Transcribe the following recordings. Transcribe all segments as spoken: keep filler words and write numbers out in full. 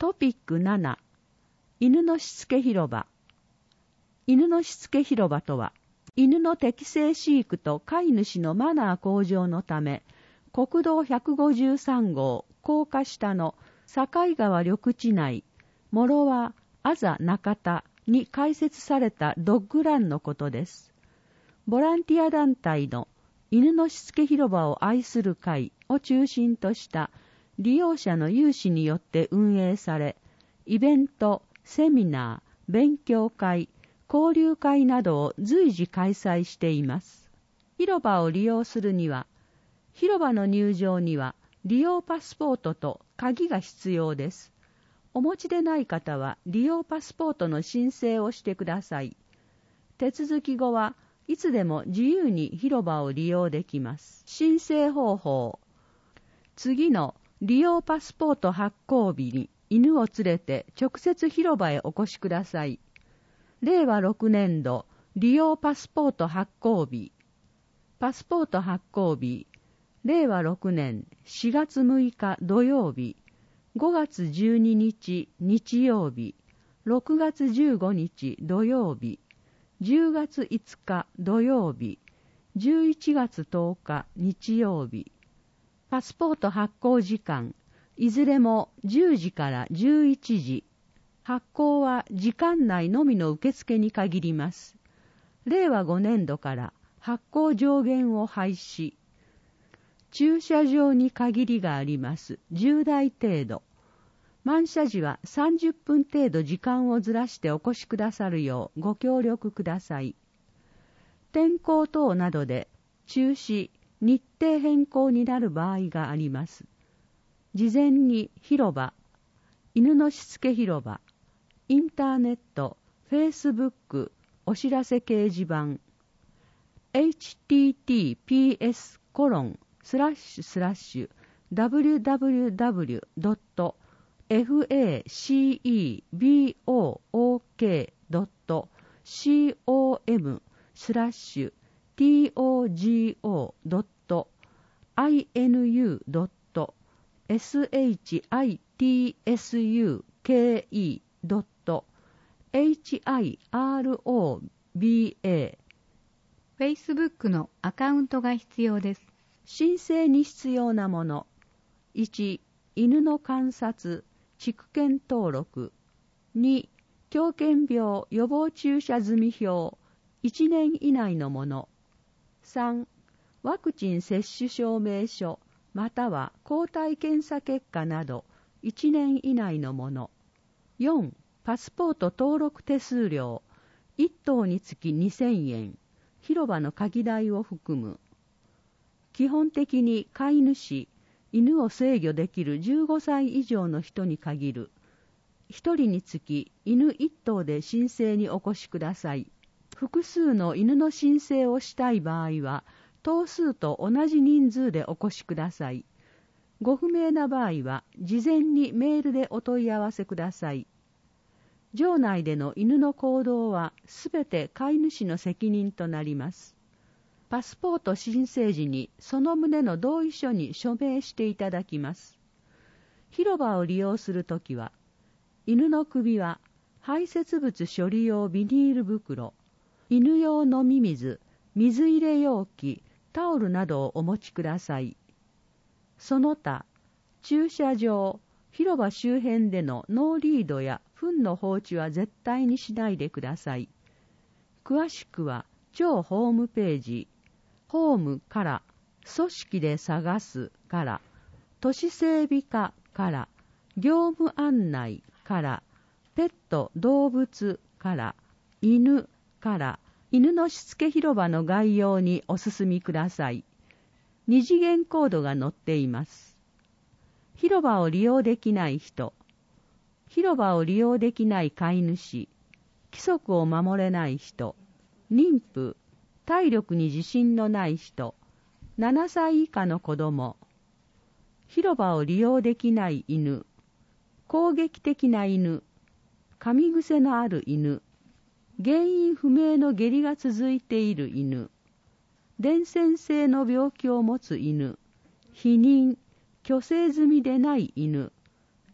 トピックなな、犬のしつけ広場。犬のしつけ広場とは、犬の適正飼育と飼い主のマナー向上のため、国道ひゃくごじゅうさん号高架下の境川緑地内、諸和あざ中田に開設されたドッグランのことです。ボランティア団体の犬のしつけ広場を愛する会を中心とした利用者の有志によって運営され、イベント、セミナー、勉強会、交流会などを随時開催しています。広場を利用するには、広場の入場には利用パスポートと鍵が必要です。お持ちでない方は利用パスポートの申請をしてください。手続き後はいつでも自由に広場を利用できます。申請方法。次の利用パスポート発行日に犬を連れて直接広場へお越しください。れいわろくねんど利用パスポート発行日。パスポート発行日。れいわろくねんしがつむいか土曜日。ごがつじゅうににち日曜日。ろくがつじゅうごにち土曜日。じゅうがついつか土曜日。じゅういちがつとおか日曜日。パスポート発行時間、いずれもじゅうじからじゅういちじ。発行は時間内のみの受付に限ります。れいわごねんどから発行上限を廃止。駐車場に限りがあります。じゅうだい程度。満車時はさんじゅっぷん程度時間をずらしてお越しくださるようご協力ください。天候等などで中止、日程変更になる場合があります。事前に広場、犬のしつけ広場、インターネット、フェイスブック、お知らせ掲示板、エイチティーティーピーエスコロンスラッシュスラッシュダブリューダブリューダブリュードットエフエーシーイービーオーオーケードットコムスラッシュティーオージーオードットアイエヌユードットエスエイチアイティーエスユーケーイードットエイチアイアールオービーエー Facebook のアカウントが必要です。 申請に必要なもの。いち、犬の観察、畜犬登録。に、狂犬病予防注射済表、いちねん以内のもの。さん、ワクチン接種証明書、または抗体検査結果など、いちねん以内のもの。よん、パスポート登録手数料、いっとうにつきにせんえん、広場の鍵代を含む。基本的に飼い主、犬を制御できるじゅうごさい以上の人に限る。ひとりにつき犬いっとうで申請にお越しください。複数の犬の申請をしたい場合は、頭数と同じ人数でお越しください。ご不明な場合は、事前にメールでお問い合わせください。場内での犬の行動はすべて飼い主の責任となります。パスポート申請時にその旨の同意書に署名していただきます。広場を利用するときは、犬の首は排泄物処理用ビニール袋、犬用飲み水、水入れ容器、タオルなどをお持ちください。その他、駐車場、広場周辺でのノーリードや糞の放置は絶対にしないでください。詳しくは、超ホームページ、ホームから組織で探すから都市整備課から業務案内からペット動物から犬から犬のしつけ広場の概要にお進みください。二次元コードが載っています。広場を利用できない人、広場を利用できない飼い主、規則を守れない人、妊婦、体力に自信のない人、ななさい以下の子供、広場を利用できない犬、攻撃的な犬、噛み癖のある犬、原因不明の下痢が続いている犬、伝染性の病気を持つ犬、避妊、去勢済みでない犬、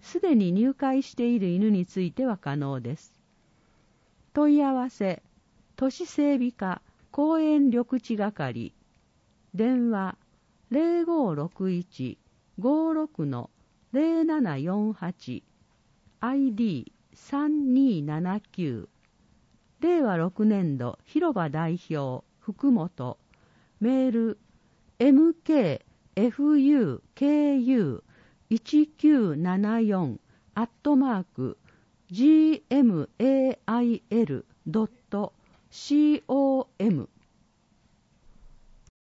すでに入会している犬については可能です。問い合わせ、都市整備課公園緑地係、電話 ゼロごーろくいち ごーろく ゼロななよんはち、アイディーさんにーななきゅう、れいわろくねんど広場代表福本、メール エムケーエフユーケーユーいちきゅうななよん アットマーク ジーエムエーアイエルドットコム